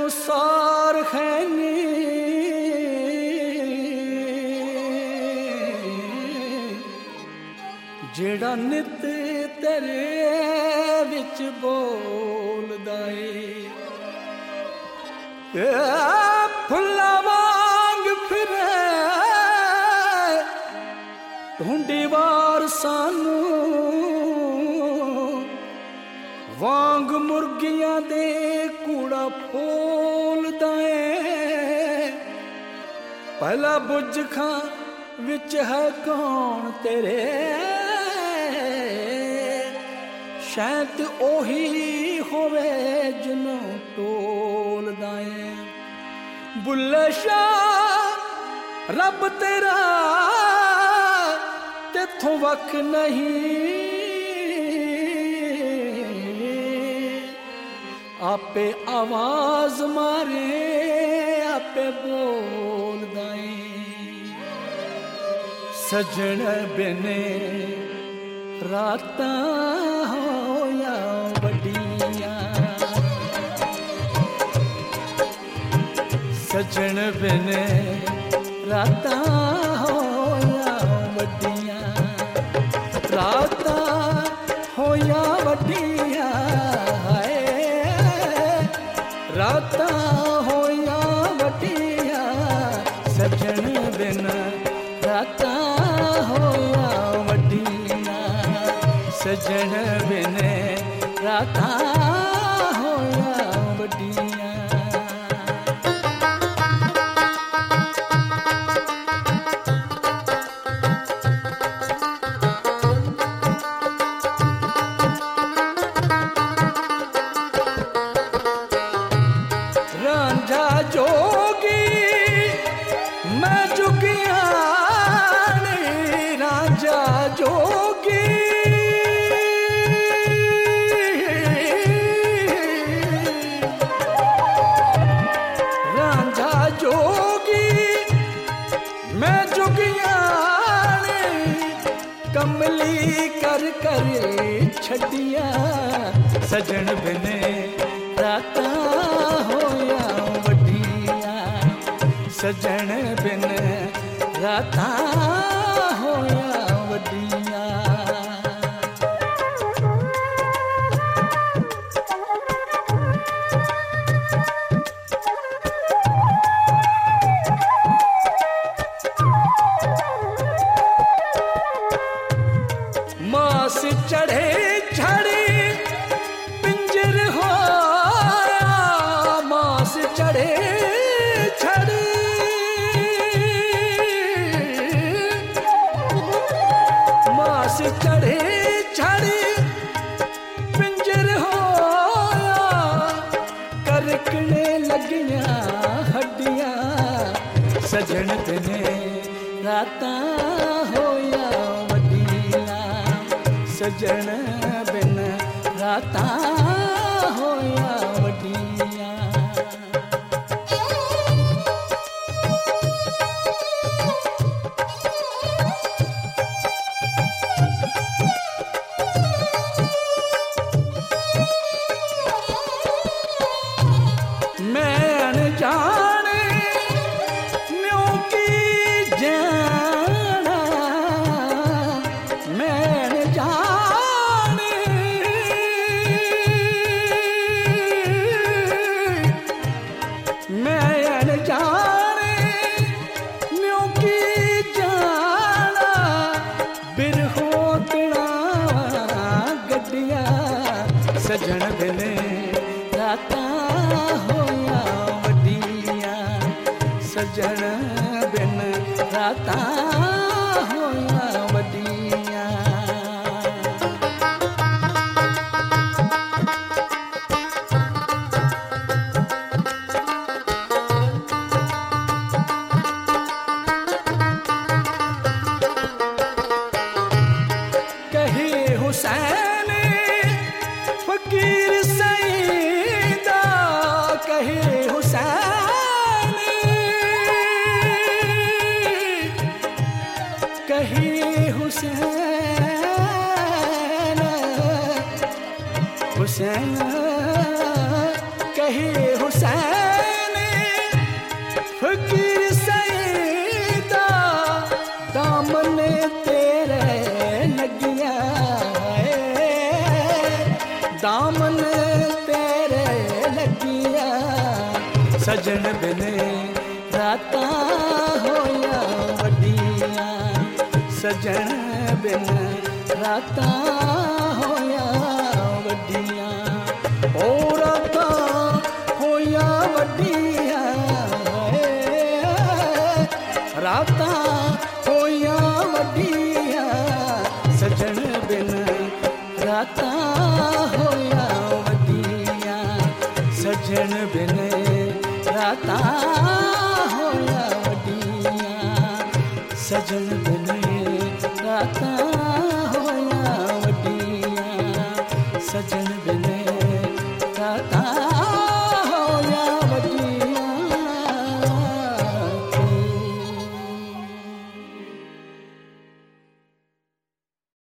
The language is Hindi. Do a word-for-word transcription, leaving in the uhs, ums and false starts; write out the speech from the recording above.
सार खैनी जेड़ा नित तेरे विच बोलदा ए फुल्ला वांग फिरे ढूंढी वार सानू वांग मुर्गियां दे कूड़ा फोलदा ए पहला बुझ खां विच है कौन तेरे शायद ओही होवे जिन्हों टोलदा ए बुल्ले शाह रब तेरा तेथों वख नहीं आपे आवाज मारे आपे बोलदा ए सजन बिने रातां होया वड्डियां सजन बिने रातां होया वड्डियां रातां होया वड्डियां रातां होया वड्डियां सजन बिन रातां होया वड्डियां सजन बिन रातां होया वड्डियां रांझा जोगी मैं जुगिया रांझा जोगी रांझा जोगी मैं जुगिया कमली कर कर छड़िया सजन बिने रातां होया वड्डियां सजन बिन रातां होया वड्डियां मास चढ़े झड़ी पिंजर होया मास चढ़े झड़ी मास चढ़े झड़ी पिंजर होया करकने लगियां हड्डियां सजन बिने रातां होया सजन बिन रातां होया वड्डियां मैं अनजाने न्यों की जाना मैं अनजाने मैं अनजाने न्यों की जाना बिरहोतड़ा गड्डियां सजन बिने रातां होया वड्डियां सजन बिन रातां होया वड्डियां कहे हुसैन फकीर सईदा कहे हुसैन सजन बिन रातां होया वड्डियां सजन बिन रातां होया वड्डियां ओ रातां होया वड्डियां रातां होया वड्डियां सजन बिन रातां होया वड्डियां सजन बिन रातां होया वड्डियां सजन बिन रातां होया वड्डियां सजन